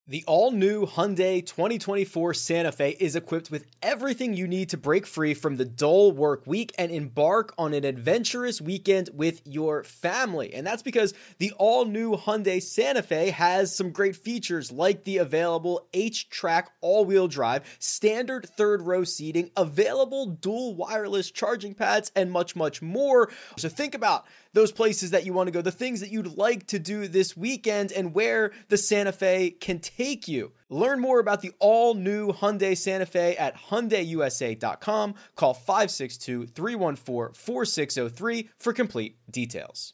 The all-new Hyundai 2024 Santa Fe is equipped with everything you need to break free from the dull work week and embark on an adventurous weekend with your family. And that's because the all-new Hyundai Santa Fe has some great features like the available H-Track all-wheel drive, standard third-row seating, available dual wireless charging pads, and much, much more. So think about those places that you want to go, the things that you'd like to do this weekend, and where the Santa Fe can take you. Learn more about the all-new Hyundai Santa Fe at HyundaiUSA.com. Call 562-314-4603 for complete details.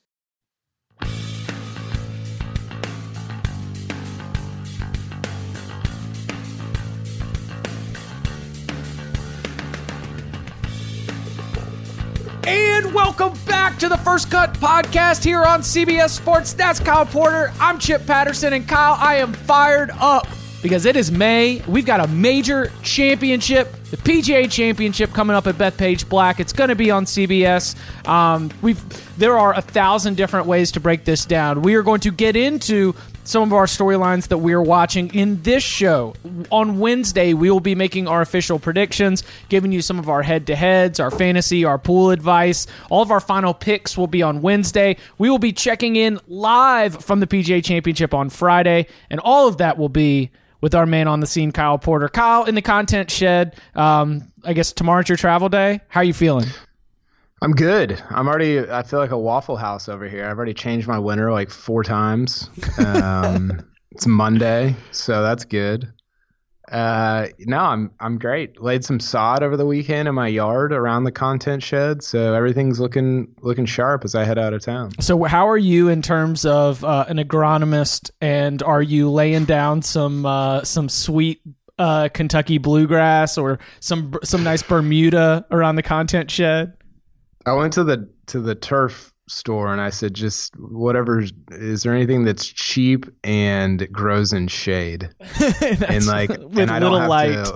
And welcome back to the First Cut Podcast here on CBS Sports. That's Kyle Porter. I'm Chip Patterson. And Kyle, I am fired up because it is May. We've got a major championship, the PGA Championship, coming up at Bethpage Black. It's going to be on CBS. There are 1,000 different ways to break this down. We are going to get into some of our storylines that we're watching in this show. On Wednesday, we will be making our official predictions, giving you some of our head-to-heads, our fantasy, our pool advice. All of our final picks will be on Wednesday. We will be checking in live from the PGA Championship on Friday, and all of that will be with our man on the scene, Kyle Porter. Kyle, in the content shed, I guess tomorrow's your travel day. How are you feeling? I'm good. I feel like a Waffle House over here. I've already changed my winter like 4 times. It's Monday, so that's good. No, I'm great. Laid some sod over the weekend in my yard around the content shed, so everything's looking sharp as I head out of town. So how are you in terms of an agronomist, and are you laying down some sweet Kentucky bluegrass or some nice Bermuda around the content shed? I went to the turf store and I said, just whatever. Is there anything that's cheap and grows in shade? And like, with and I don't little have light.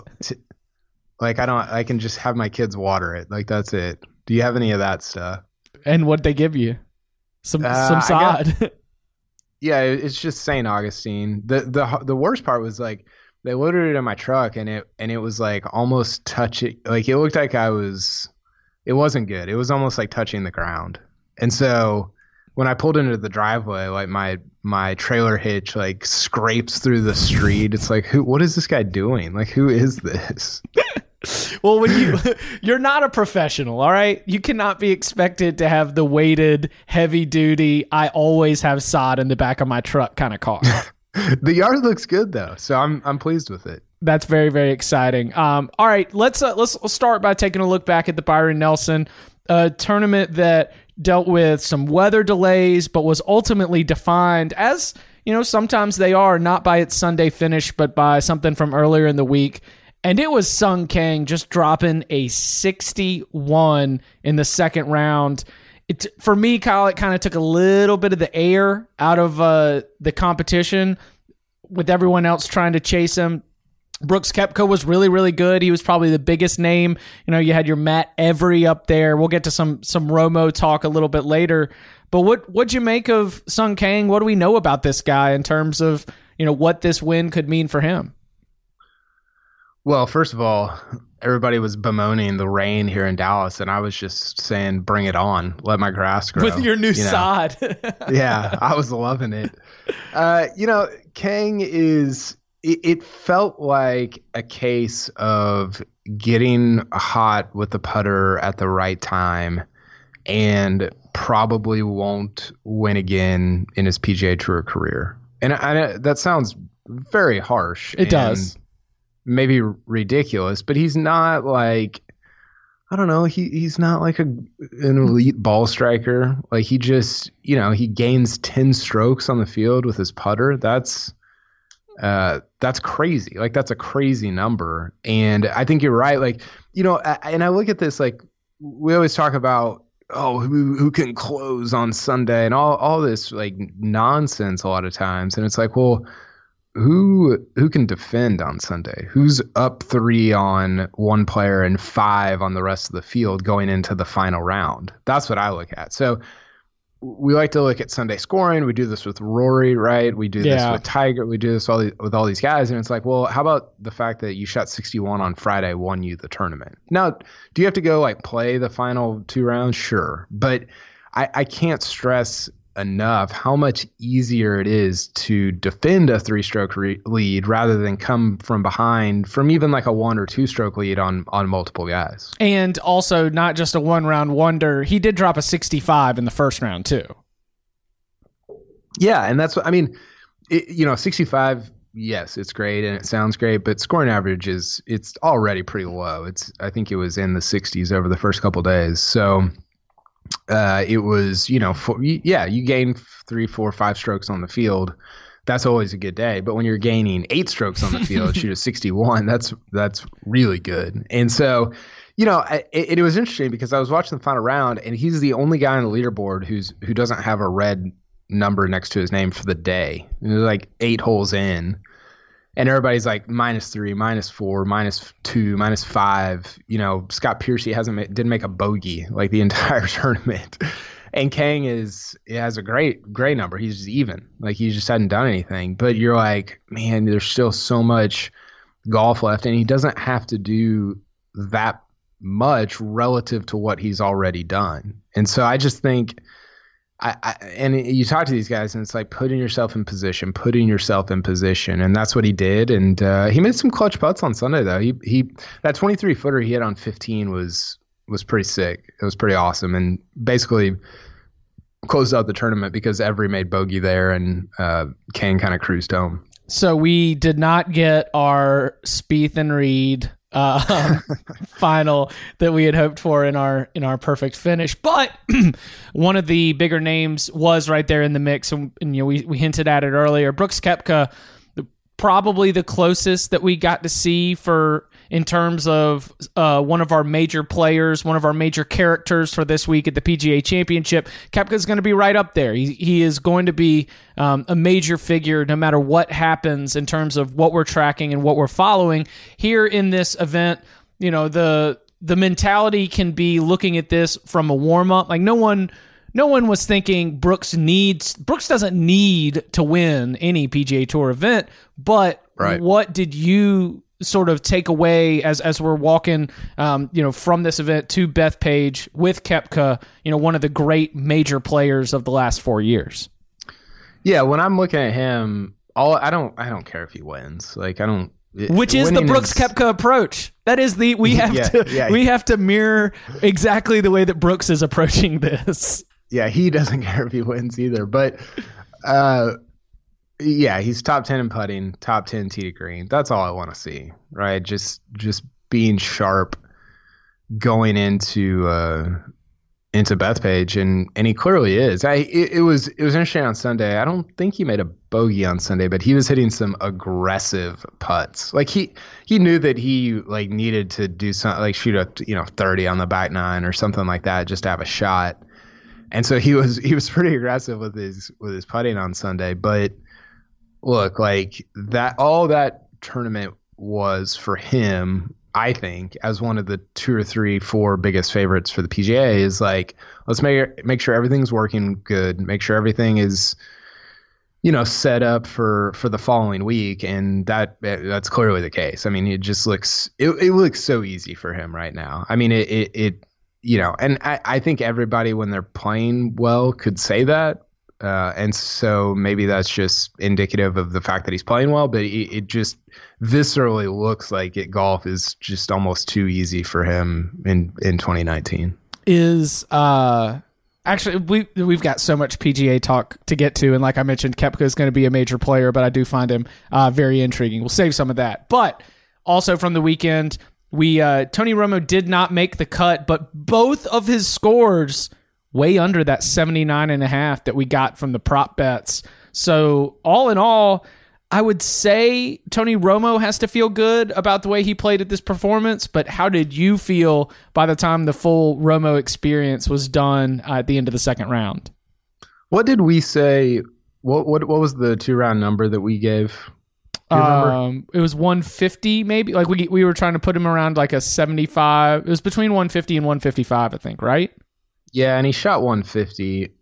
I can just have my kids water it. Like, that's it. Do you have any of that stuff? And what'd they give you? Some sod. Yeah, it's just St. Augustine. The worst part was like they loaded it in my truck and it was like almost touching. Like, it looked like it wasn't good. It was almost like touching the ground. And so when I pulled into the driveway, like my trailer hitch like scrapes through the street. It's like, what is this guy doing? Like, who is this? Well, when you're not a professional, all right? You cannot be expected to have the weighted, heavy duty, I always have sod in the back of my truck kind of car. The yard looks good though, so I'm pleased with it. That's very, very exciting. All right, let's start by taking a look back at the Byron Nelson tournament that dealt with some weather delays, but was ultimately defined, as you know, sometimes they are, not by its Sunday finish, but by something from earlier in the week. And it was Sung Kang just dropping a 61 in the second round. For me, Kyle, it kind of took a little bit of the air out of the competition with everyone else trying to chase him. Brooks Koepka was really, really good. He was probably the biggest name. You know, you had your Matt Every up there. We'll get to some Romo talk a little bit later. But what'd you make of Sung Kang? What do we know about this guy in terms of, you know, what this win could mean for him? Well, first of all, everybody was bemoaning the rain here in Dallas, and I was just saying, bring it on. Let my grass grow. With your new sod. Yeah, I was loving it. Kang is... It felt like a case of getting hot with the putter at the right time and probably won't win again in his PGA Tour career. And that sounds very harsh. It does. Maybe ridiculous, but he's not like, I don't know, he's not like an elite ball striker. Like, he just, he gains 10 strokes on the field with his putter. That's crazy. Like, that's a crazy number. And I think you're right. Like, and I look at this, like, we always talk about, who can close on Sunday and all this like nonsense a lot of times. And it's like, well, who can defend on Sunday? Who's up 3 on one player and 5 on the rest of the field going into the final round? That's what I look at. So we like to look at Sunday scoring. We do this with Rory, right? We do this with Tiger. We do this with all these guys. And it's like, well, how about the fact that you shot 61 on Friday won you the tournament? Now, do you have to go like play the final 2 rounds? Sure. But I can't stress enough how much easier it is to defend a 3-stroke lead rather than come from behind from even like a 1 or 2-stroke lead on multiple guys. And also not just a 1-round wonder. He did drop a 65 in the first round too. Yeah. And that's what, I mean, 65, yes, it's great and it sounds great, but scoring average it's already pretty low. I think it was in the 60s over the first couple days. So it was, you gain 3, 4, 5 strokes on the field. That's always a good day. But when you're gaining 8 strokes on the field, shoot a 61, that's really good. And so, it was interesting because I was watching the final round and he's the only guy on the leaderboard who doesn't have a red number next to his name for the day. It was like 8 holes in. And everybody's like -3, -4, -2, -5. Scott Piercy didn't make a bogey like the entire tournament. And Kang has a great number. He's just even. Like he just hadn't done anything. But you're like, man, there's still so much golf left, and he doesn't have to do that much relative to what he's already done. And so I just think. And you talk to these guys and it's like putting yourself in position, and that's what he did. And he made some clutch putts on Sunday though. He that 23 footer he hit on 15 was pretty sick. It was pretty awesome, and basically closed out the tournament because Every made bogey there and Kane kind of cruised home. So we did not get our Spieth and Reed final that we had hoped for in our perfect finish, but one of the bigger names was right there in the mix, and we hinted at it earlier. Brooks Koepka, probably the closest that we got to see in terms of one of our major players, one of our major characters for this week at the PGA Championship. Koepka is going to be right up there. He is going to be a major figure no matter what happens in terms of what we're tracking and what we're following. Here in this event, the mentality can be looking at this from a warm-up. Like no one was thinking Brooks doesn't need to win any PGA Tour event, but right. What did you sort of take away as we're walking, from this event to Bethpage with Koepka, one of the great major players of the last 4 years? Yeah, when I'm looking at him, I don't care if he wins. Like I don't. Which is the Brooks Koepka approach. That is we have to mirror exactly the way that Brooks is approaching this. Yeah, he doesn't care if he wins either. But he's top 10 in putting, top 10 tee to green. That's all I want to see, right? Just being sharp going into Bethpage, and he clearly is. It was interesting on Sunday. I don't think he made a bogey on Sunday, but he was hitting some aggressive putts. Like he knew that he like needed to do something, like shoot a 30 on the back nine or something like that just to have a shot. And so he was pretty aggressive with his putting on Sunday. But look, like all that tournament was for him, I think, as one of the 2 or 3, 4 biggest favorites for the PGA, is like, let's make sure everything's working good, make sure everything is, set up for the following week, and that's clearly the case. I mean, it just looks so easy for him right now. I mean, and I think everybody when they're playing well could say that. And so maybe that's just indicative of the fact that he's playing well, but it just viscerally looks like golf is just almost too easy for him in 2019. Actually, we've got so much PGA talk to get to, and like I mentioned, Koepka is going to be a major player, but I do find him very intriguing. We'll save some of that. But also from the weekend, Tony Romo did not make the cut, but both of his scores way under that 79.5 that we got from the prop bets. So all in all, I would say Tony Romo has to feel good about the way he played at this performance, but how did you feel by the time the full Romo experience was done at the end of the second round? What did we say? What was the 2-round number that we gave? It was 150 maybe. Like we were trying to put him around like a 75. It was between 150 and 155, I think, right? Yeah, and he shot 150.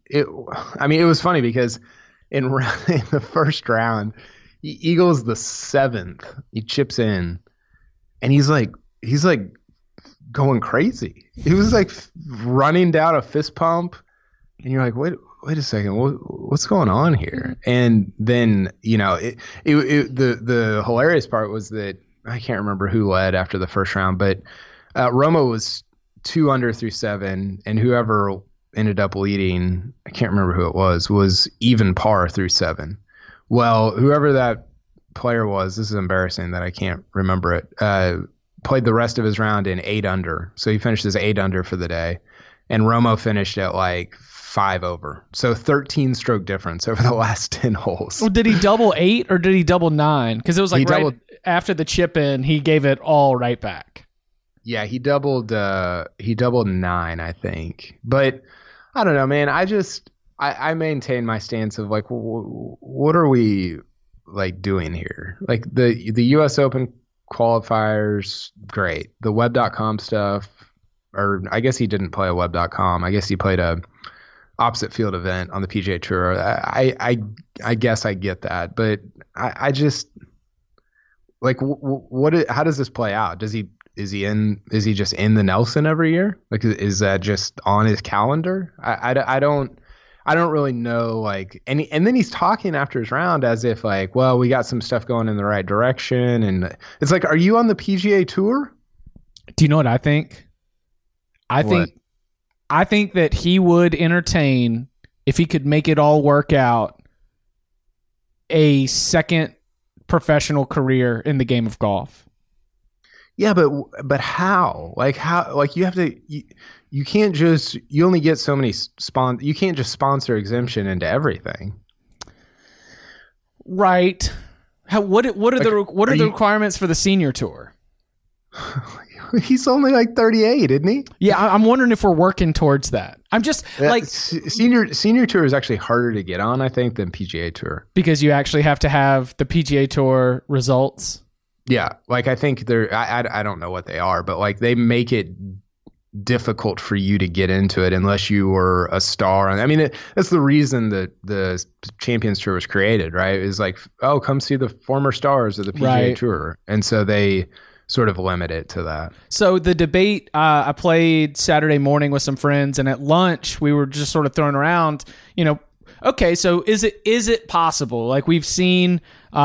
it was funny because in the first round, Eagles the 7th, he chips in, and he's like going crazy. He was like running down a fist pump, and you're like, wait a second, what's going on here? And then the hilarious part was that I can't remember who led after the first round, but Romo was 2 under through 7, and whoever ended up leading, I can't remember who it was even par through 7. Well, whoever that player was, this is embarrassing that I can't remember it, played the rest of his round in 8 under. So he finished as 8 under for the day. And Romo finished at like 5 over. So 13 stroke difference over the last 10 holes. Well, did he double 8 or did he double 9? Because it was like after the chip in, he gave it all right back. Yeah, he doubled 9, I think. But I don't know, man. I maintain my stance of like, what are we like doing here? Like the US Open qualifiers, great. The web.com stuff, or I guess he didn't play a web.com. I guess he played a opposite field event on the PGA Tour. I guess I get that, but I just like how does this play out? Is he just in the Nelson every year? Like, is that just on his calendar? I don't really know. Like, and then he's talking after his round as if like, well, we got some stuff going in the right direction, and it's like, are you on the PGA Tour? Do you know what I think? I think that he would entertain, if he could make it all work out, a second professional career in the game of golf. Yeah, but how? Like how? Like you have to. You can't just. You only get so many You can't just sponsor exemption into everything. Right. What are the requirements for the senior tour? He's only like 38, isn't he? Yeah, I'm wondering if we're working towards that. I'm just like senior tour is actually harder to get on, I think, than PGA Tour, because you actually have to have the PGA Tour results. Yeah, like I think I don't know what they are, but like they make it difficult for you to get into it unless you were a star. I mean, that's the reason that the Champions Tour was created, right? Is like, oh, come see the former stars of the PGA Tour, and so they sort of limit it to that. So the debate, I played Saturday morning with some friends, and at lunch we were just sort of throwing around, okay, so is it possible? Like we've seen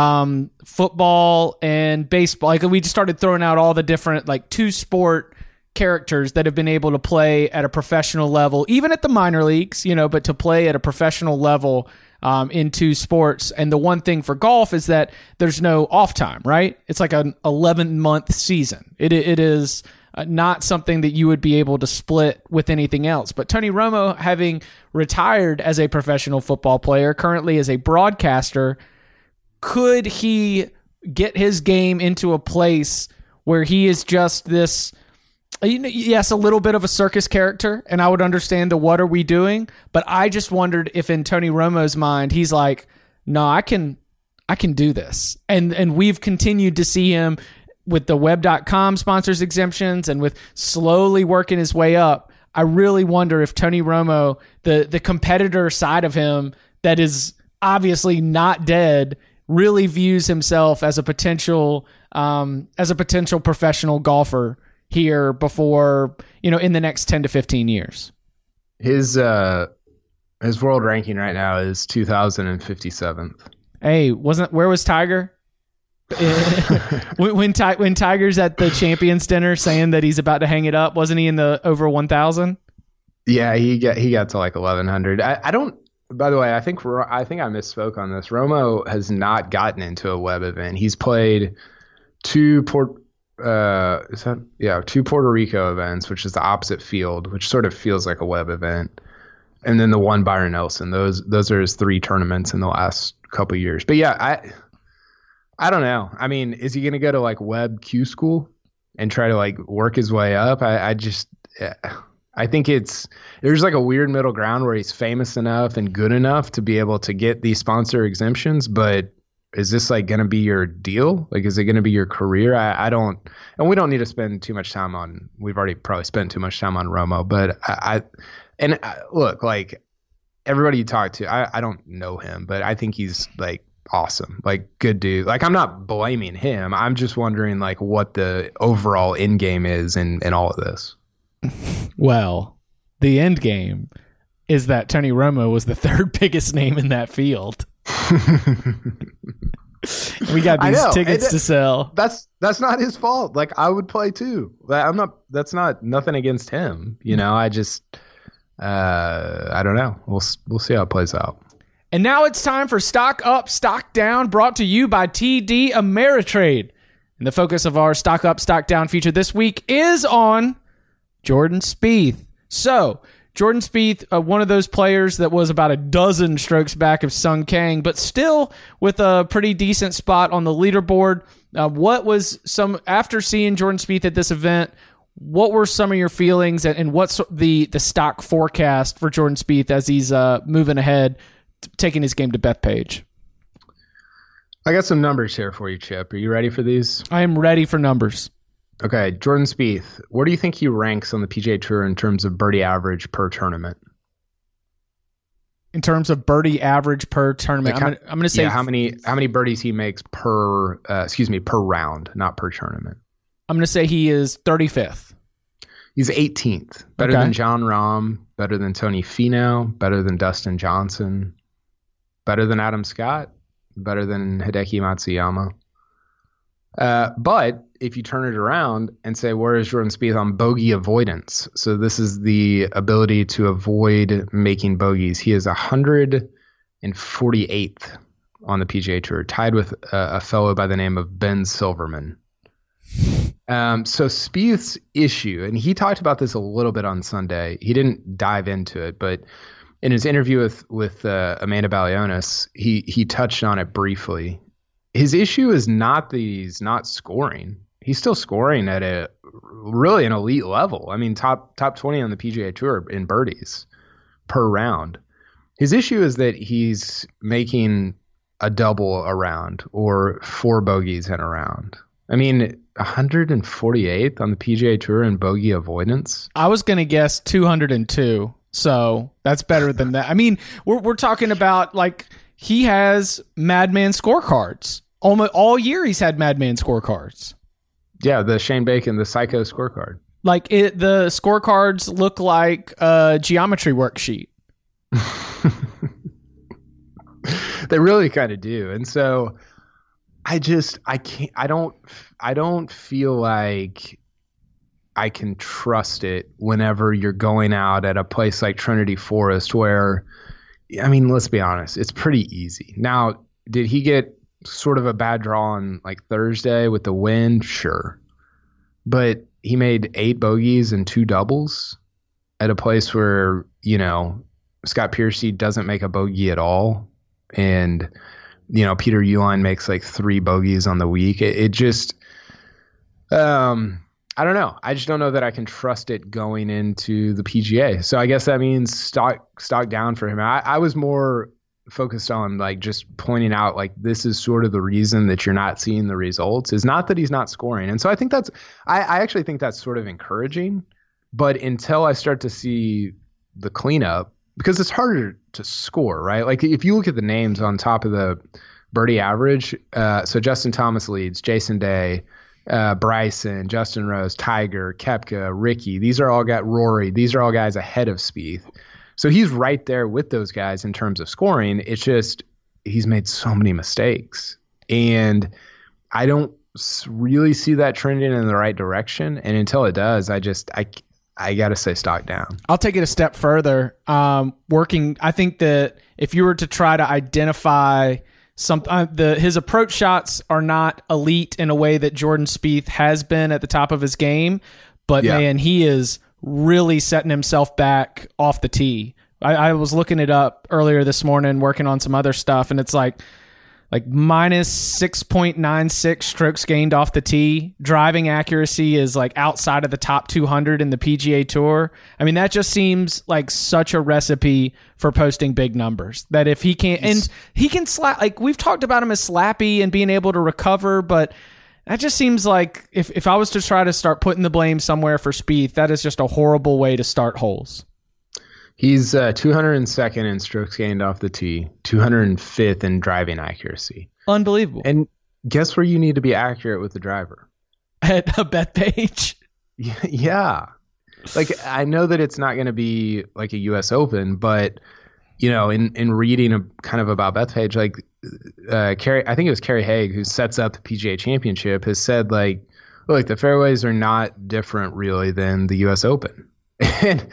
football and baseball, like we just started throwing out all the different like 2-sport characters that have been able to play at a professional level, even at the minor leagues, but to play at a professional level in 2 sports. And the one thing for golf is that there's no off time, right? It's like an 11-month season. It is not something that you would be able to split with anything else. But Tony Romo, having retired as a professional football player, currently as a broadcaster, could he get his game into a place where he is just this, yes, a little bit of a circus character, and I would understand the what are we doing, but I just wondered if in Tony Romo's mind, he's like, no, I can do this. And we've continued to see him with the web.com sponsors exemptions and with slowly working his way up. I really wonder if Tony Romo, the competitor side of him that is obviously not dead, really views himself as a potential professional golfer here before, in the next 10 to 15 years. His world ranking right now is 2057th. Hey, where was Tiger? when Tiger's at the Champions dinner saying that he's about to hang it up, wasn't he in the over 1,000? Yeah, he got to like 1,100. I don't. By the way, I think I misspoke on this. Romo has not gotten into a web event. He's played 2 Puerto Rico events, which is the opposite field, which sort of feels like a web event, and then the one Byron Nelson. Those are his 3 tournaments in the last couple of years. But yeah, I don't know. I mean, is he going to go to like web Q school and try to like work his way up? I think there's like a weird middle ground where he's famous enough and good enough to be able to get these sponsor exemptions, but is this like going to be your deal? Like, is it going to be your career? I don't, and we don't need to spend too much time we've already probably spent too much time on Romo, but look, like, everybody you talk to, I don't know him, but I think he's like awesome, like good dude. Like I'm not blaming him. I'm just wondering like what the overall end game is in all of this. Well, the end game is that Tony Romo was the third biggest name in that field. We got these tickets to sell. That's not his fault. Like I would play too. That's not nothing against him. You know, I just I don't know. We'll see how it plays out. And now it's time for Stock Up, Stock Down, brought to you by TD Ameritrade. And the focus of our Stock Up, Stock Down feature this week is on Jordan Spieth. So, Jordan Spieth, one of those players that was about a dozen strokes back of Sung Kang, but still with a pretty decent spot on the leaderboard. What was after seeing Jordan Spieth at this event, what were some of your feelings and what's the stock forecast for Jordan Spieth as he's moving ahead, taking his game to Bethpage? I got some numbers here for you, Chip. Are you ready for these? I am ready for numbers. Okay, Jordan Spieth, where do you think he ranks on the PGA Tour in terms of birdie average per tournament? In terms of birdie average per tournament, I'm going to say how many birdies he makes per round, not per tournament. I'm going to say he is 35th. He's 18th. Better than Jon Rahm, better than Tony Finau, better than Dustin Johnson, better than Adam Scott, better than Hideki Matsuyama. But if you turn it around and say, where is Jordan Spieth on bogey avoidance? So this is the ability to avoid making bogeys. He is 148th on the PGA Tour, tied with a fellow by the name of Ben Silverman. So Spieth's issue, and he talked about this a little bit on Sunday. He didn't dive into it, but in his interview with Amanda Balionis, he touched on it briefly. His issue is not that he's not scoring. He's still scoring at an elite level. I mean, top 20 on the PGA Tour in birdies per round. His issue is that he's making a double a round or 4 bogeys in a round. I mean, 148th on the PGA Tour in bogey avoidance. I was going to guess 202, so that's better than that. I mean, we're talking about like he has Madman scorecards. Almost all year he's had Madman scorecards. Yeah, the Shane Bacon, the Psycho scorecard. Like the scorecards look like a geometry worksheet. They really kind of do. And so I don't feel like I can trust it whenever you're going out at a place like Trinity Forest where, I mean, let's be honest, it's pretty easy. Now, did he get sort of a bad draw on like Thursday with the wind? Sure. But he made 8 bogeys and 2 doubles at a place where, you know, Scott Piercy doesn't make a bogey at all. And, you know, Peter Uihlein makes like 3 bogeys on the week. It just, I don't know. I just don't know that I can trust it going into the PGA. So I guess that means stock down for him. I was more focused on like just pointing out like this is sort of the reason that you're not seeing the results is not that he's not scoring. And so I think I actually think that's sort of encouraging. But until I start to see the cleanup, because it's harder to score, right? Like if you look at the names on top of the birdie average, so Justin Thomas leads, Jason Day, Bryson, Justin Rose, Tiger, Koepka, Ricky. These are all Rory. These are all guys ahead of Spieth. So he's right there with those guys in terms of scoring. It's just he's made so many mistakes, and I don't really see that trending in the right direction. And until it does, I got to say stock down. I'll take it a step further. I think that if you were to try to identify his approach shots are not elite in a way that Jordan Spieth has been at the top of his game, but man, he is really setting himself back off the tee. I was looking it up earlier this morning, working on some other stuff, and it's like minus 6.96 strokes gained off the tee. Driving accuracy is like outside of the top 200 in the PGA Tour. I mean, that just seems like such a recipe for posting big numbers. That if he can't, and he can slap, like we've talked about him as slappy and being able to recover, but that just seems like if I was to try to start putting the blame somewhere for Spieth, that is just a horrible way to start holes. He's 202nd in strokes gained off the tee, 205th in driving accuracy. Unbelievable. And guess where you need to be accurate with the driver? At a Bethpage. Yeah. Like, I know that it's not going to be like a U.S. Open, but, in reading kind of about Bethpage, like, Kerry, I think it was Kerry Haig, who sets up the PGA Championship, has said, like, look, the fairways are not different really than the U.S. Open. And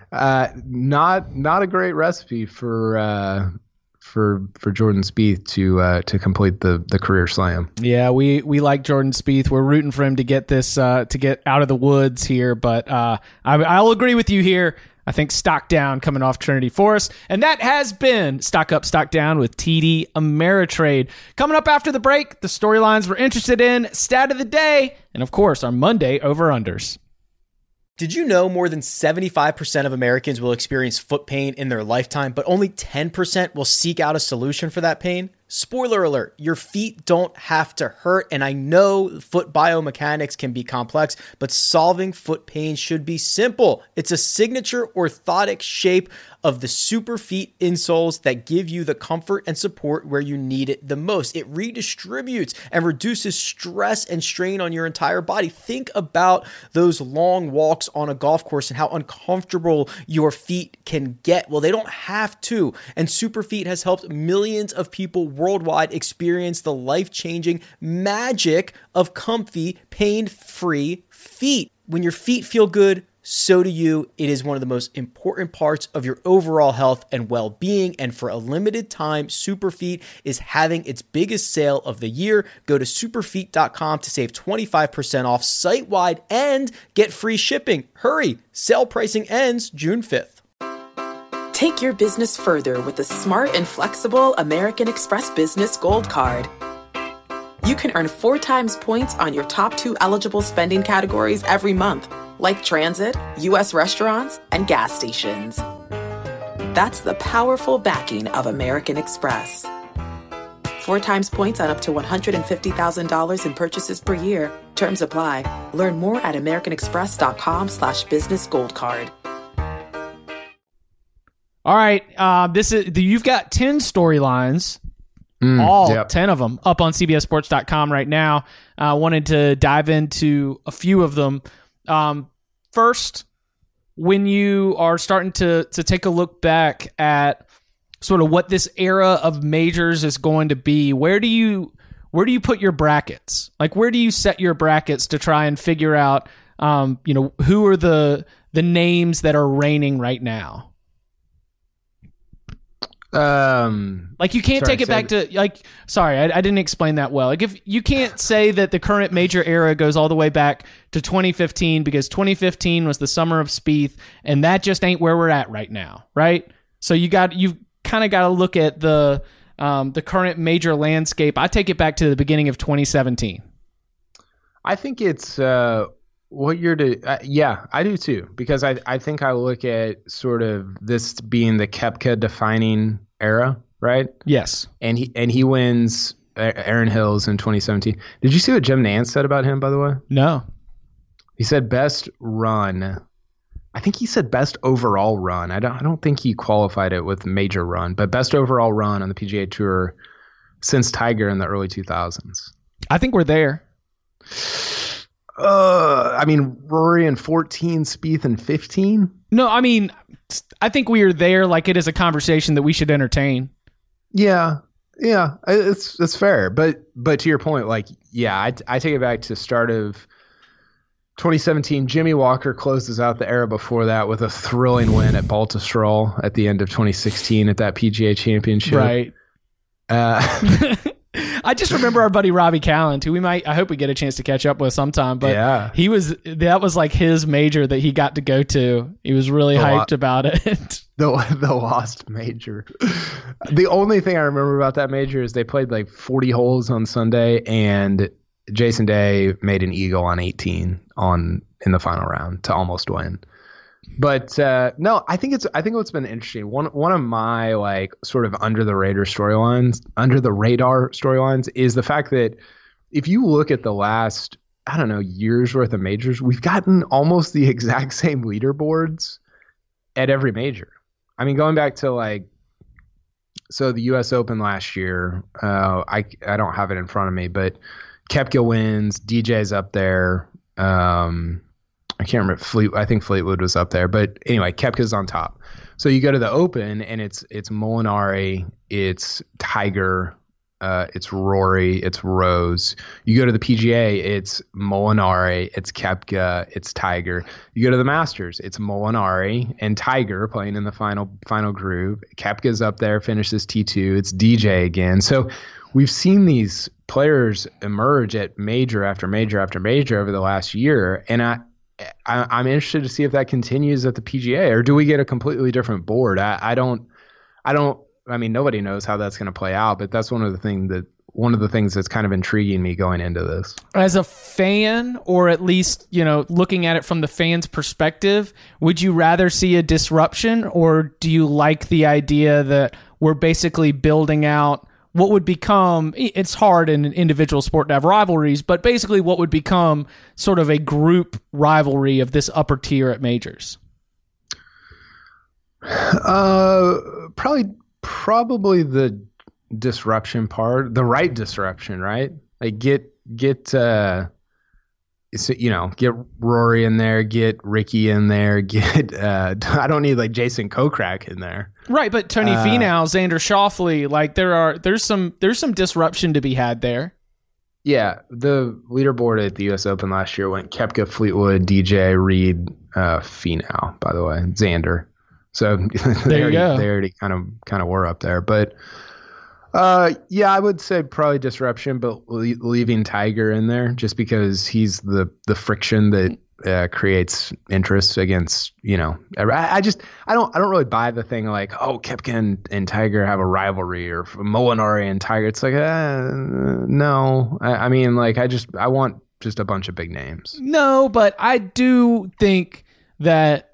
not a great recipe for Jordan Spieth to complete the career slam. Yeah, we like Jordan Spieth. We're rooting for him to get this to get out of the woods here, but I'll agree with you here. I think stock down coming off Trinity Forest. And that has been Stock Up, Stock Down with TD Ameritrade. Coming up after the break, the storylines we're interested in, stat of the day, and of course our Monday over-unders. Did you know more than 75% of Americans will experience foot pain in their lifetime, but only 10% will seek out a solution for that pain? Spoiler alert, your feet don't have to hurt, and I know foot biomechanics can be complex, but solving foot pain should be simple. It's a signature orthotic shape of the Superfeet insoles that give you the comfort and support where you need it the most. It redistributes and reduces stress and strain on your entire body. Think about those long walks on a golf course and how uncomfortable your feet can get. Well, they don't have to, and Superfeet has helped millions of people worldwide experience the life-changing magic of comfy, pain-free feet. When your feet feel good, so do you. It is one of the most important parts of your overall health and well-being, and for a limited time, Superfeet is having its biggest sale of the year. Go to superfeet.com to save 25% off site-wide and get free shipping. Hurry! Sale pricing ends June 5th. Take your business further with the smart and flexible American Express Business Gold Card. You can earn 4 times points on your top 2 eligible spending categories every month, like transit, U.S. restaurants, and gas stations. That's the powerful backing of American Express. 4 times points on up to $150,000 in purchases per year. Terms apply. Learn more at americanexpress.com/businessgoldcard. All right, you've got 10 storylines, 10 of them, up on CBSSports.com right now. I wanted to dive into a few of them. First, when you are starting to take a look back at sort of what this era of majors is going to be, where do you put your brackets? Like, where do you set your brackets to try and figure out, who are the names that are reigning right now? Like, you can't take it back to, like, sorry, I didn't explain that well. Like, if you can't say that the current major era goes all the way back to 2015, because 2015 was the summer of Spieth, and that just ain't where we're at right now, right? So you've kind of got to look at the current major landscape. I take it back to the beginning of 2017. I think it's what you're yeah, I do too, because I think I look at sort of this being the Koepka defining era, right? Yes. And he wins Aaron Hills in 2017. Did you see what Jim Nantz said about him, by the way? No. He said best run. I think he said best overall run. I don't think he qualified it with major run, but best overall run on the PGA Tour since Tiger in the early 2000s. I think we're there. I mean, Rory in 14, Spieth in 15. No, I mean, I think we are there. Like, it is a conversation that we should entertain. Yeah, it's fair. But to your point, like, yeah, I take it back to start of 2017. Jimmy Walker closes out the era before that with a thrilling win at Baltusrol at the end of 2016 at that PGA Championship. Right. I just remember our buddy Robbie Calland, who I hope we get a chance to catch up with sometime. But yeah, that was like his major that he got to go to. He was really hyped about it. The lost major. The only thing I remember about that major is they played like 40 holes on Sunday, and Jason Day made an eagle on 18 in the final round to almost win. But no, I think what's been interesting. One of my like sort of under the radar storylines is the fact that if you look at the last, I don't know, year's worth of majors, we've gotten almost the exact same leaderboards at every major. I mean, going back to like, so the U.S. Open last year, I don't have it in front of me, but Koepka wins, DJ's up there. I can't remember. I think Fleetwood was up there, but anyway, Koepka's on top. So you go to the Open, and it's Molinari, it's Tiger, it's Rory, it's Rose. You go to the PGA, it's Molinari, it's Koepka, it's Tiger. You go to the Masters, it's Molinari and Tiger playing in the final group. Koepka's up there, finishes T2. It's DJ again. So we've seen these players emerge at major after major after major over the last year, and I'm interested to see if that continues at the PGA, or do we get a completely different board? I mean, nobody knows how that's going to play out, but that's one of the things that's kind of intriguing me going into this. As a fan, or at least, looking at it from the fan's perspective, would you rather see a disruption, or do you like the idea that we're basically building out what would become, it's hard in an individual sport to have rivalries, but basically what would become sort of a group rivalry of this upper tier at majors? Probably the disruption part, the right disruption, right? Like get Rory in there, get Ricky in there, I don't need like Jason Kokrak in there. Right, but Tony Finau, Xander Schauffele, like there's some disruption to be had there. Yeah, the leaderboard at the U.S. Open last year went Koepka, Fleetwood, DJ, Reed, Finau, by the way, Xander. So they already kind of were up there, but yeah, I would say probably disruption, but leaving Tiger in there just because he's the friction that creates interest against, I don't really buy the thing like, oh, Koepka and Tiger have a rivalry, or Molinari and Tiger. It's like, no, I mean, like, I want just a bunch of big names. No, but I do think that,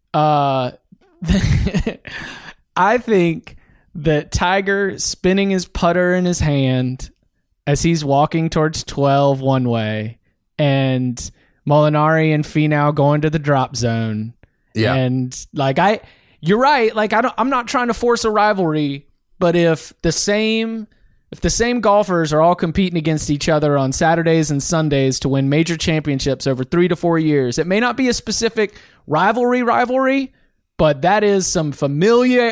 I think that Tiger spinning his putter in his hand as he's walking towards 12 one way, and Molinari and Finau going to the drop zone. Yeah. And like, you're right. Like, I'm not trying to force a rivalry, but if the same golfers are all competing against each other on Saturdays and Sundays to win major championships over 3 to 4 years, it may not be a specific rivalry, but that is some familiarity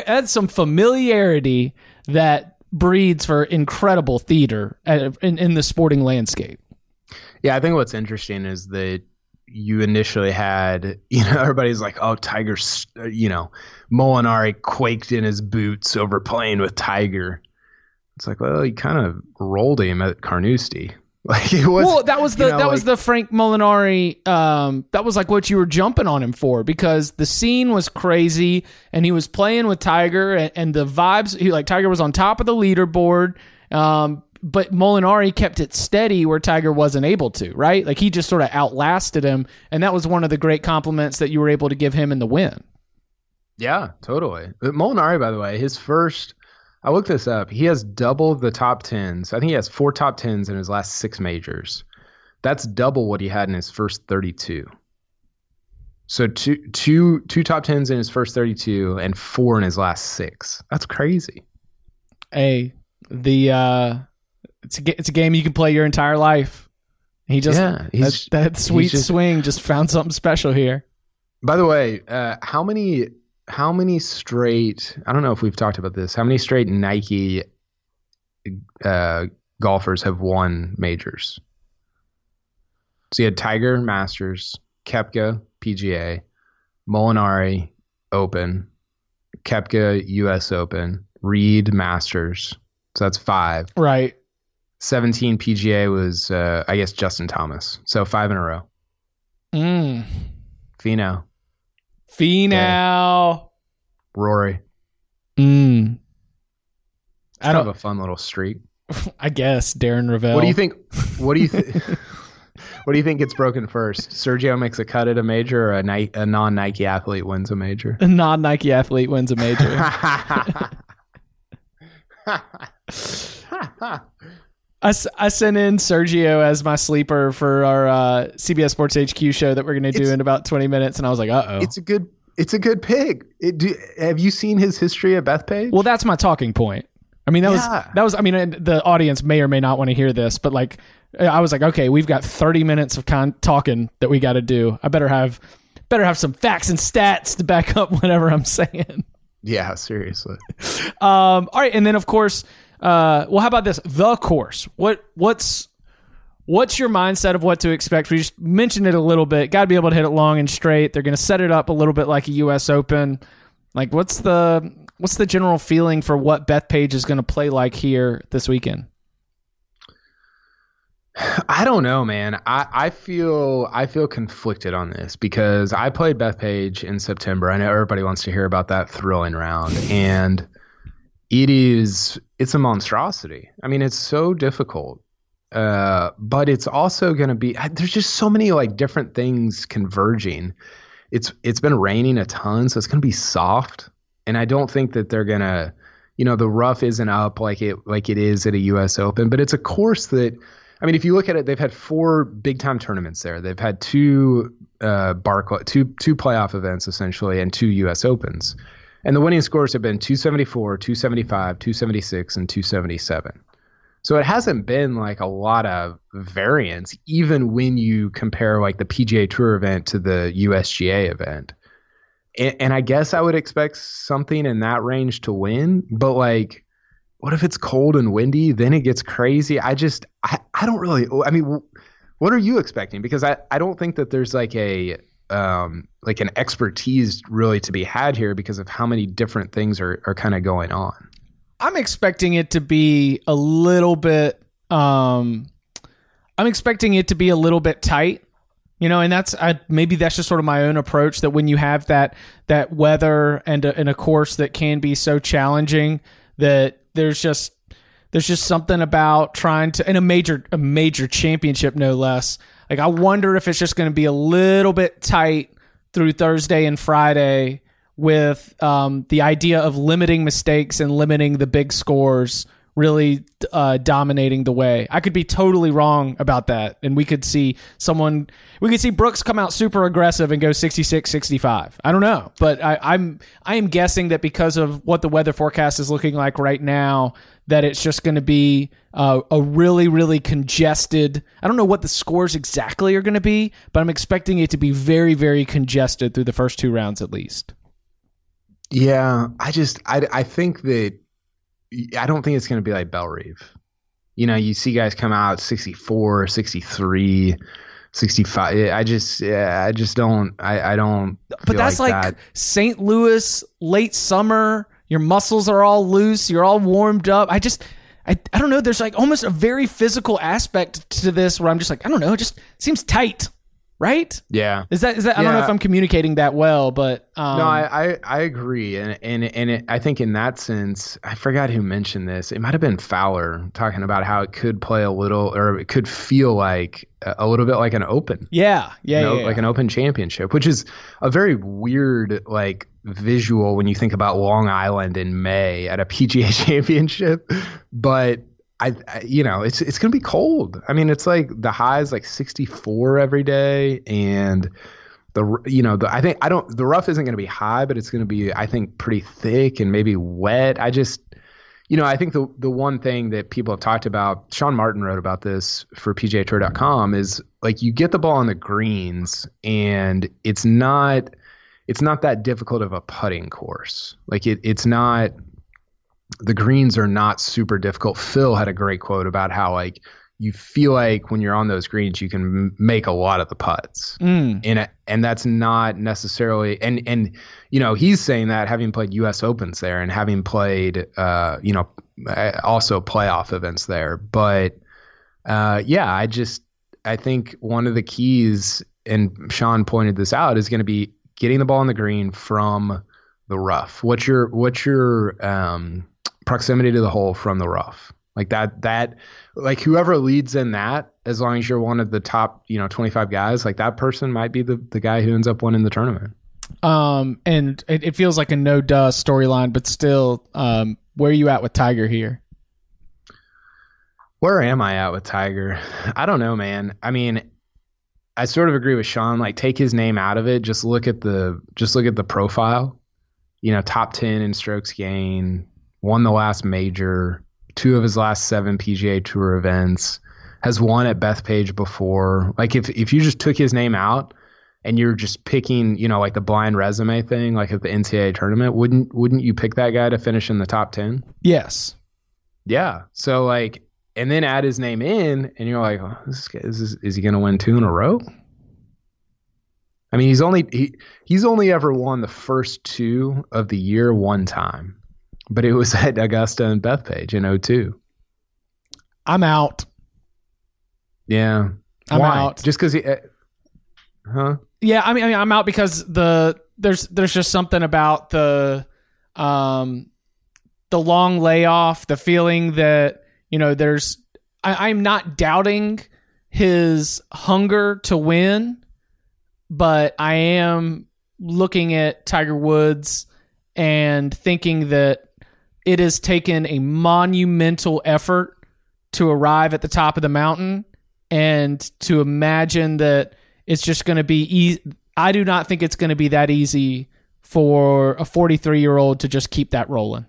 that breeds for incredible theater in the sporting landscape. Yeah, I think what's interesting is that you initially had, everybody's like, oh, Tiger's, Molinari quaked in his boots over playing with Tiger. It's like, well, he kind of rolled him at Carnoustie. Like, it was, well, that was the Frank Molinari. That was like what you were jumping on him for, because the scene was crazy and he was playing with Tiger and the vibes. Tiger was on top of the leaderboard, but Molinari kept it steady where Tiger wasn't able to. Right, like he just sort of outlasted him, and that was one of the great compliments that you were able to give him in the win. Yeah, totally. But Molinari, by the way, his first. I looked this up. He has double the top 10s. I think he has 4 top 10s in his last 6 majors. That's double what he had in his first 32. So two top 10s in his first 32 and 4 in his last 6. That's crazy. Hey, it's a game you can play your entire life. He just that sweet swing just found something special here. By the way, how many straight, I don't know if we've talked about this, how many straight Nike golfers have won majors? So you had Tiger, Masters, Koepka, PGA, Molinari, Open, Koepka, US Open, Reed, Masters. So that's 5. Right. 17 PGA was, I guess, Justin Thomas. So 5 in a row. Finau. Rory. I don't have a fun little streak. I guess Darren Ravel. What do you think? What do you think gets broken first? Sergio makes a cut at a major, or a non-Nike athlete wins a major? A non-Nike athlete wins a major. I sent in Sergio as my sleeper for our CBS Sports HQ show that we're going to do in about 20 minutes, and I was like, uh-oh. It's a good pick. Have you seen his history at Bethpage? Well, that's my talking point. I mean, that was. I mean, the audience may or may not want to hear this, but like, I was like, okay, we've got 30 minutes of talking that we got to do. I better have some facts and stats to back up whatever I'm saying. Yeah, seriously. All right, and then of course, well, how about this? The course. What's your mindset of what to expect? We just mentioned it a little bit. Got to be able to hit it long and straight. They're going to set it up a little bit like a U.S. Open. Like, what's the general feeling for what Bethpage is going to play like here this weekend? I don't know, man. I feel conflicted on this because I played Bethpage in September. I know everybody wants to hear about that thrilling round, and it's a monstrosity. I mean, it's so difficult. But it's also going to be, there's just so many like different things converging. It's been raining a ton, so it's going to be soft. And I don't think that they're going to, the rough isn't up like it is at a US Open, but it's a course that, I mean, if you look at it, they've had 4 big time tournaments there. They've had 2 playoff events essentially, and 2 US Opens. And the winning scores have been 274, 275, 276, and 277. So it hasn't been like a lot of variance, even when you compare like the PGA Tour event to the USGA event. And I guess I would expect something in that range to win. But like, what if it's cold and windy? Then it gets crazy. I don't really. I mean, what are you expecting? Because I don't think that there's like an expertise really to be had here because of how many different things are kind of going on. I'm expecting it to be a little bit. I'm expecting it to be a little bit tight, and maybe that's just sort of my own approach. That when you have that weather and a course that can be so challenging, that there's just something about trying to, in a major championship, no less. Like, I wonder if it's just going to be a little bit tight through Thursday and Friday, with the idea of limiting mistakes and limiting the big scores really dominating the way. I could be totally wrong about that, and we could see Brooks come out super aggressive and go 66-65. I don't know, but I am guessing that because of what the weather forecast is looking like right now, that it's just going to be a really, really congested. I don't know what the scores exactly are going to be, but I'm expecting it to be very, very congested through the first 2 rounds at least. Yeah, I think that I don't think it's going to be like Bellerive. You see guys come out 64, 63, 65. I just don't. I don't. But that's like that. St. Louis, late summer. Your muscles are all loose. You're all warmed up. I don't know. There's like almost a very physical aspect to this where I'm just like, I don't know. It just seems tight. Right? Yeah. Is that? I don't know if I'm communicating that well, but no, I agree, and I think in that sense, I forgot who mentioned this. It might have been Fowler talking about how it could play a little, or it could feel like a little bit like an Open. Yeah. Like an Open Championship, which is a very weird like visual when you think about Long Island in May at a PGA Championship, but. It's going to be cold. I mean, it's like the high is like 64 every day, and the rough isn't going to be high, but it's going to be, I think, pretty thick and maybe wet. I think the one thing that people have talked about, Sean Martin wrote about this for PGAtour.com, is like you get the ball on the greens, and it's not that difficult of a putting course. Like it's not. The greens are not super difficult. Phil had a great quote about how like you feel like when you're on those greens, you can make a lot of the putts, and that's not necessarily. And he's saying that having played U.S. Opens there and having played also playoff events there. But I think one of the keys, and Sean pointed this out, is going to be getting the ball on the green from the rough. What's your proximity to the hole from the rough? Like that like whoever leads in that, as long as you're one of the top 25 guys, like that person might be the guy who ends up winning the tournament. And it feels like a no duh storyline, but still, where are you at with Tiger here? Where am I at with Tiger? I don't know, man. I mean, I sort of agree with Sean. Like, take his name out of it. Just look at the profile. You know, top 10 in strokes gained, won the last major, 2 of his last 7 PGA Tour events, has won at Bethpage before. Like, if you just took his name out and you're just picking, you know, like the blind resume thing, like at the NCAA tournament, wouldn't you pick that guy to finish in the top 10? Yes. Yeah. So like, and then add his name in, and you're like, oh, is he going to win 2 in a row? I mean, he's only ever won the first 2 of the year one time, but it was at Augusta and Bethpage in 2002. I'm out. Yeah, I'm Why? out. Just because he, huh? Yeah, I mean, I'm out because there's just something about the long layoff, the feeling that, you know, I'm not doubting his hunger to win, but I am looking at Tiger Woods and thinking that it has taken a monumental effort to arrive at the top of the mountain, and to imagine that it's just going to be easy. I do not think it's going to be that easy for a 43-year-old to just keep that rolling.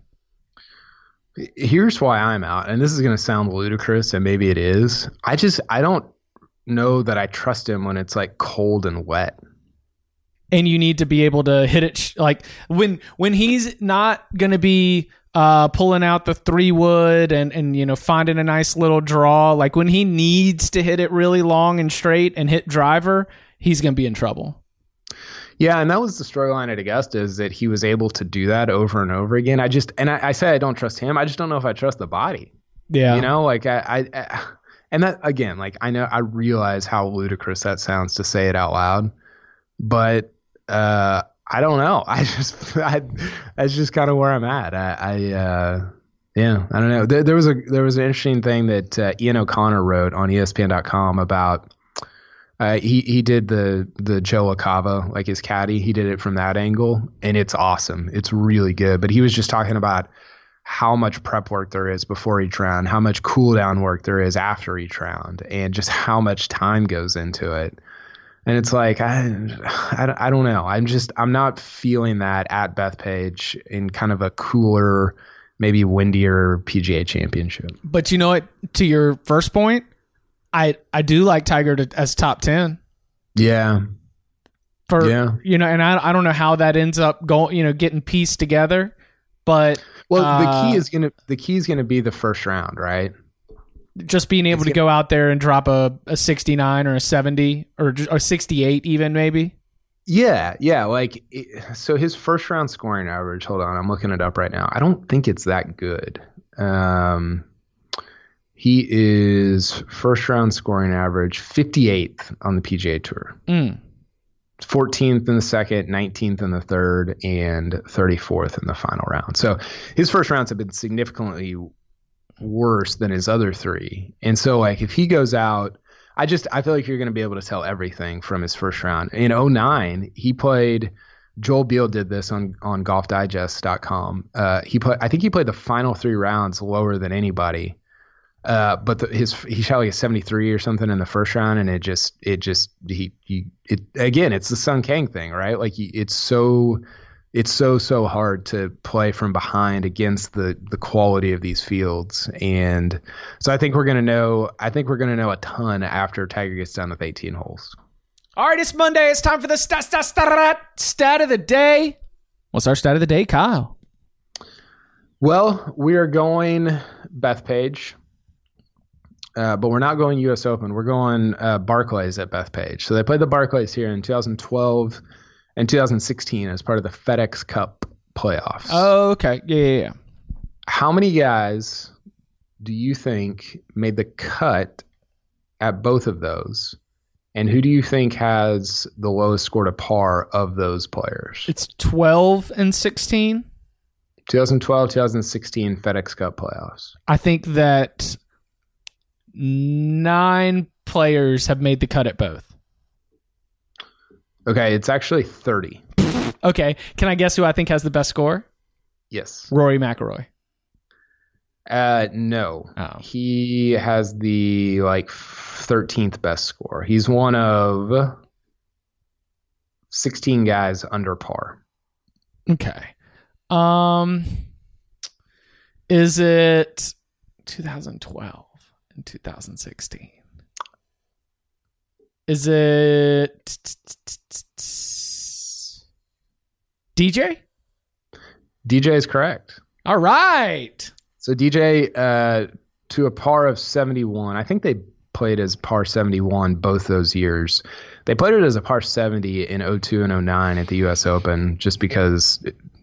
Here's why I'm out, and this is going to sound ludicrous, and maybe it is. I don't know that I trust him when it's like cold and wet. And you need to be able to hit it like when he's not going to be pulling out the 3-wood and you know, finding a nice little draw. Like when he needs to hit it really long and straight and hit driver, he's going to be in trouble. Yeah, and that was the storyline at Augusta, is that he was able to do that over and over again. I say I don't trust him. I just don't know if I trust the body. Yeah, you know, like I and that again, like I realize how ludicrous that sounds to say it out loud, but I don't know. That's just kind of where I'm at. Yeah, I don't know. There was an interesting thing that Ian O'Connor wrote on ESPN.com about. He did the Joe LaCava, like his caddy. He did it from that angle, and it's awesome. It's really good. But he was just talking about how much prep work there is before each round, how much cool down work there is after each round, and just how much time goes into it. And it's like, I don't know. I'm not feeling that at Bethpage in kind of a cooler, maybe windier PGA Championship. But you know what? To your first point, I do like Tiger as top 10. Yeah. You know, and I don't know how that ends up going, you know, getting pieced together, but the key is gonna be the first round, right? Just being able to go out there and drop a 69 or a 70 or 68 even maybe. Yeah. Like, so his first round scoring average, hold on, I'm looking it up right now. I don't think it's that good. He is first round scoring average 58th on the PGA Tour. 14th in the second, 19th in the third, and 34th in the final round. So his first rounds have been significantly worse than his other 3. And so like if he goes out, I feel like you're going to be able to tell everything from his first round. In 2009, he played, Joel Beal did this on golfdigest.com. I think he played the final 3 rounds lower than anybody. But he shot like a 73 or something in the first round, and it again, it's the Sung Kang thing, right? Like it's so hard to play from behind against the quality of these fields, and so I think we're gonna know a ton after Tiger gets done with 18 holes. All right, it's Monday. It's time for the stat of the day. What's our stat of the day, Kyle? Well, we are going Bethpage. But we're not going U.S. Open. We're going Barclays at Bethpage. So they played the Barclays here in 2012 and 2016 as part of the FedEx Cup playoffs. Oh, okay. Yeah. How many guys do you think made the cut at both of those? And who do you think has the lowest score to par of those players? It's 12 and 16. 2012, 2016 FedEx Cup playoffs. I think that 9 players have made the cut at both. Okay, it's actually 30. Okay, can I guess who I think has the best score? Yes. Rory McIlroy. No. Oh. He has the 13th best score. He's one of 16 guys under par. Okay. Is it 2012 and 2016? Is it DJ? DJ is correct. All right. So DJ to a par of 71. I think they played as par 71 both those years. They played it as a par 70 in 02 and 09 at the US Open just because.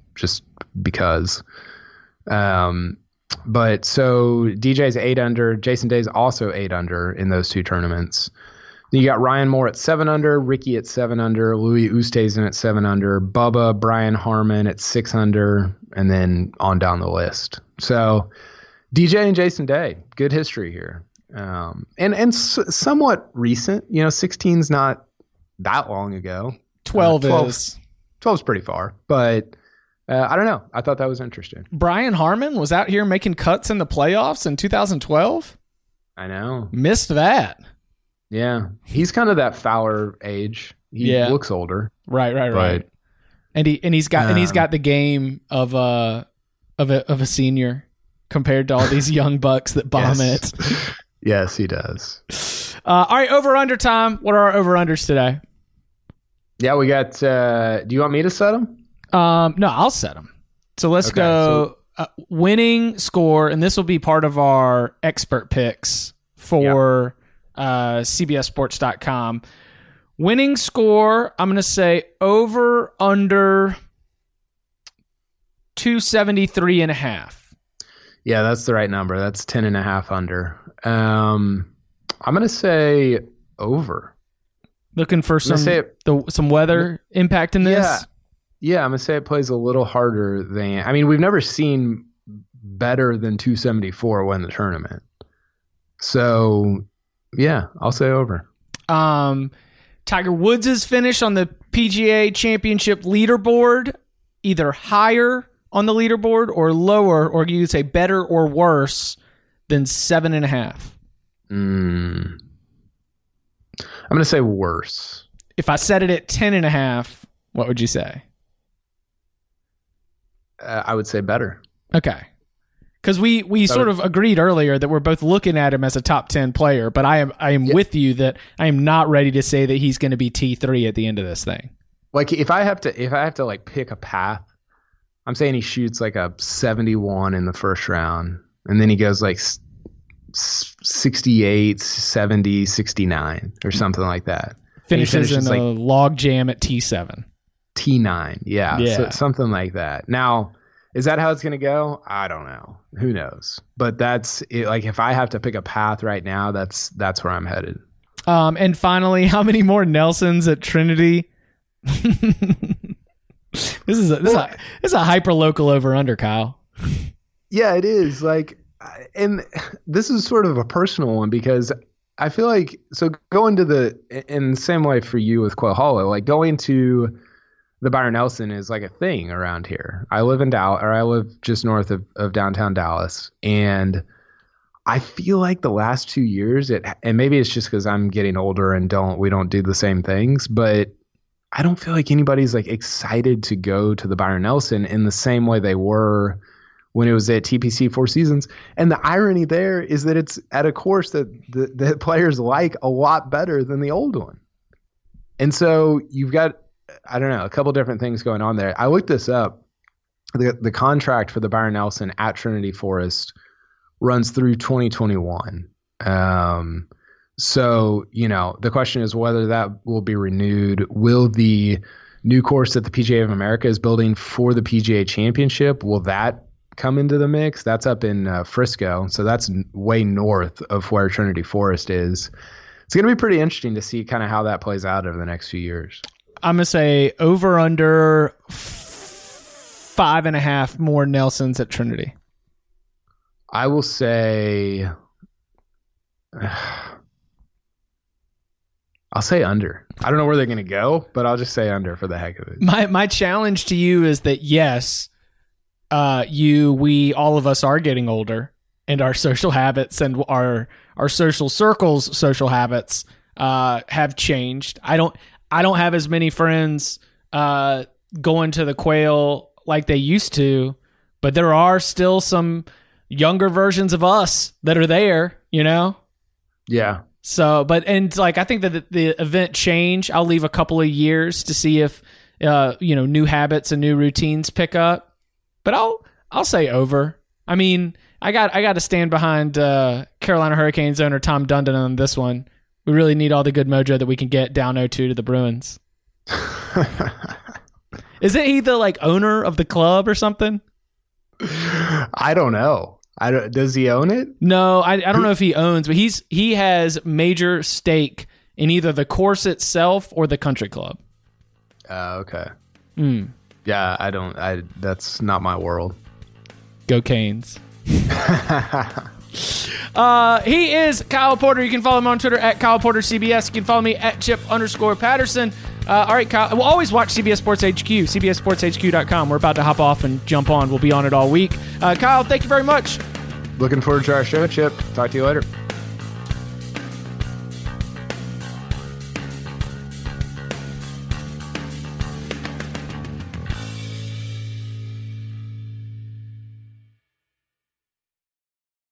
But so DJ's 8 under, Jason Day's also 8 under in those two tournaments. Then you got Ryan Moore at 7 under, Ricky at 7 under, Louis Oosthuizen at 7 under, Bubba, Brian Harmon at 6 under, and then on down the list. So DJ and Jason Day, good history here. And somewhat recent, 16's not that long ago. 12 is. 12's pretty far, but I don't know. I thought that was interesting. Brian Harmon was out here making cuts in the playoffs in 2012. I know. Missed that. Yeah. He's kind of that Fowler age. He looks older. Right. And he's got the game of a senior compared to all these young bucks that bomb it. Yes, he does. All right, over under time. What are our over unders today? Yeah, we got. Do you want me to set them? No, I'll set them. So let's go winning score, and this will be part of our expert picks for CBSSports.com. Winning score, I'm going to say over under 273.5. Yeah, that's the right number. That's 10.5 under. I'm going to say over. Looking for some weather impact in this? Yeah, I'm going to say it plays a little harder than... I mean, we've never seen better than 274 win the tournament. So, yeah, I'll say over. Tiger Woods' finish on the PGA Championship leaderboard, either higher on the leaderboard or lower, or you could say better or worse than 7.5. I'm going to say worse. If I set it at 10.5, what would you say? I would say better. Okay. Because we sort of agreed earlier that we're both looking at him as a top 10 player, but I am with you that I am not ready to say that he's going to be T3 at the end of this thing. Like if I have to like pick a path, I'm saying he shoots like a 71 in the first round, and then he goes like 68, 70, 69 or something like that. Finishes in a log jam at T7. T9, yeah. So, something like that. Now, is that how it's going to go? I don't know. Who knows? But that's it. Like if I have to pick a path right now, that's where I'm headed. And finally, how many more Nelsons at Trinity? This is a hyper local over under, Kyle. Yeah, it is. Like, and this is sort of a personal one because I feel like going to in the same way for you with Quail Hollow, like going to the Byron Nelson is like a thing around here. I live in Dallas, or I live just north of downtown Dallas, and I feel like the last 2 years, and maybe it's just because I'm getting older and we don't do the same things, but I don't feel like anybody's like excited to go to the Byron Nelson in the same way they were when it was at TPC Four Seasons. And the irony there is that it's at a course that the players like a lot better than the old one. And so you've got, I don't know, a couple different things going on there. I looked this up. The contract for the Byron Nelson at Trinity Forest runs through 2021. So, the question is whether that will be renewed. Will the new course that the PGA of America is building for the PGA Championship, will that come into the mix? That's up in Frisco. So that's way north of where Trinity Forest is. It's going to be pretty interesting to see kind of how that plays out over the next few years. I'm going to say over under 5.5 more Nelsons at Trinity. I will say, I'll say under. I don't know where they're going to go, but I'll just say under for the heck of it. My challenge to you is that yes, we all of us are getting older, and our social habits and our social circles, social habits have changed. I don't have as many friends going to the Quail like they used to, but there are still some younger versions of us that are there, you know? Yeah. So, I think that the event change, I'll leave a couple of years to see if, new habits and new routines pick up, but I'll say over. I mean, I got to stand behind Carolina Hurricanes owner Tom Dundon on this one. We really need all the good mojo that we can get down 0-2 to the Bruins. Isn't he the owner of the club or something? I don't know. Does he own it? No, I don't know if he owns, but he has major stake in either the course itself or the country club. Okay. Yeah, that's not my world. Go Canes. He is Kyle Porter. You can follow him on Twitter at Kyle Porter CBS. You can follow me at Chip_Patterson. All right, Kyle. We'll always watch CBS Sports HQ, CBSSportsHQ.com. We're about to hop off and jump on. We'll be on it all week. Kyle, thank you very much. Looking forward to our show, Chip. Talk to you later.